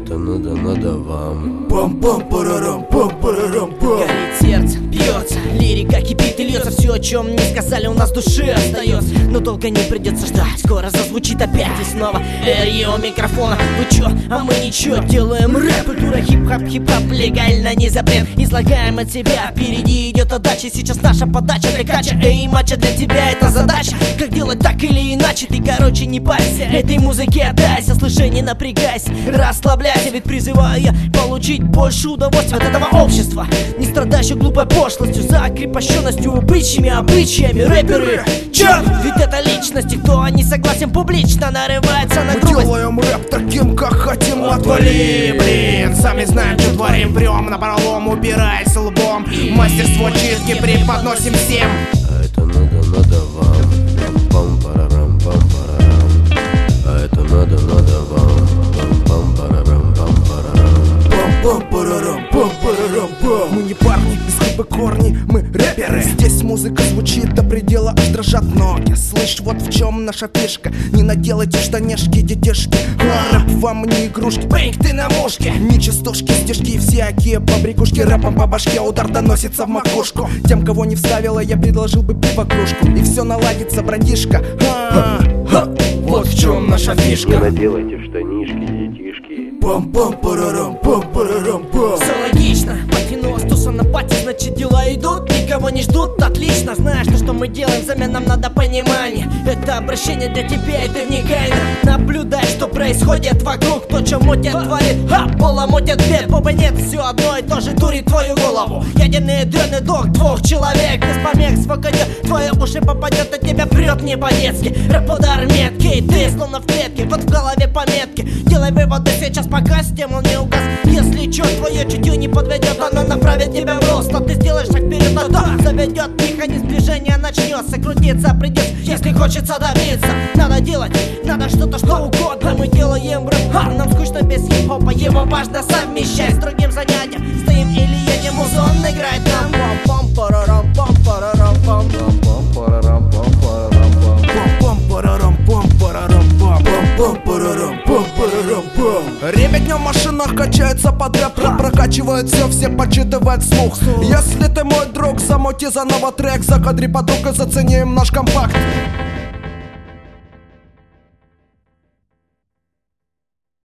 Это надо вам. Пам-пам-парарам-пам-парарам-пам. Горит сердце, бьется, лирика кипит и льется. Все, о чем не сказали, у нас в душе остается. Но долго не придется ждать, скоро зазвучит опять и снова РИО микрофона. Вы чё, а мы ничего, делаем рэп. Культура хип-хоп, хип-хоп, легально не запрет. Излагаем от себя, впереди идет отдача. Сейчас наша подача для кача. Эй, матча, для тебя это задача. Как делать так или иначе, ты, короче, не парься. Этой музыке отдайся, слыши, не напрягайся. Расслабляйся, ведь призываю я получить больше удовольствия от этого общества, не страдающих глупой пошлостью, закрепощенностью, обычаями рэперы. Чё? Ведь это личности, кто не согласен публично нарывается на Мы грубость. делаем рэп таким, как хотим. Отвали, блин, сами знаем, что творим. Прям на пролом, упираясь лбом. Мастерство чистки преподносим всем. А это надо вам. Пам-пам-парарам-пам-парарам. А это надо вам. Пам-пам-парарам-пам-парарам. Пам-пам-парарам-пам-парарам-пам. Мы не парни, без хлопы корни, мы рэперы. Здесь музыка звучит до предела, аж дрожат ноги. Слышь, вот в чем наша фишка. Не наделайте штанешки, детишки. Рэп вам не игрушки, бэнк, ты на мушке. Не частушки, стишки, всякие побрякушки. Рэпом по башке удар доносится в макушку. Тем, кого не вставила, я предложил бы пиво кружку. И все наладится, братишка. Вот в чем наша фишка. Не наделайте штанишки, детишки. Пам-пам-парарам-пам-парарам-пам. Все логично, потянулась туса на пати, значит дела идут, никого не ждут, отлично. Знаешь, что мы делаем, взамен нам надо понимание. Это обращение для тебя, и ты вникай. Наблюдай, что происходит вокруг, то, что мутит творит, пола мутит бед. Боба нет, все одно и то же дурит твою голову. Ядерный дрёный док двух человек, без помех свокадет, твои уши попадет, от тебя прет не по-детски. Рэп-удар меткий, ты словно в клетке, вот в голове пометки. Делай выводы сейчас, пока стимул не угас. Если чё, твое чутье не подведет, оно направит тебя в рост. А ты сделаешь шаг вперед, а то заведет механизм движения, начнется крутиться, придется, если хочется добиться. Надо делать, надо что-то, что угодно. Мы делаем рэп, нам скучно без хип-хопа. Его важно совмещать с другим занятием. Стоим или едем, музон играет нам. Пам-пам-парарам-пам-парарам-пам. Ребятня в машинах качается под рэп, прокачивает все почитывает слух. Если ты мой друг, замути заново трек, закадри подруг и заценим наш компакт.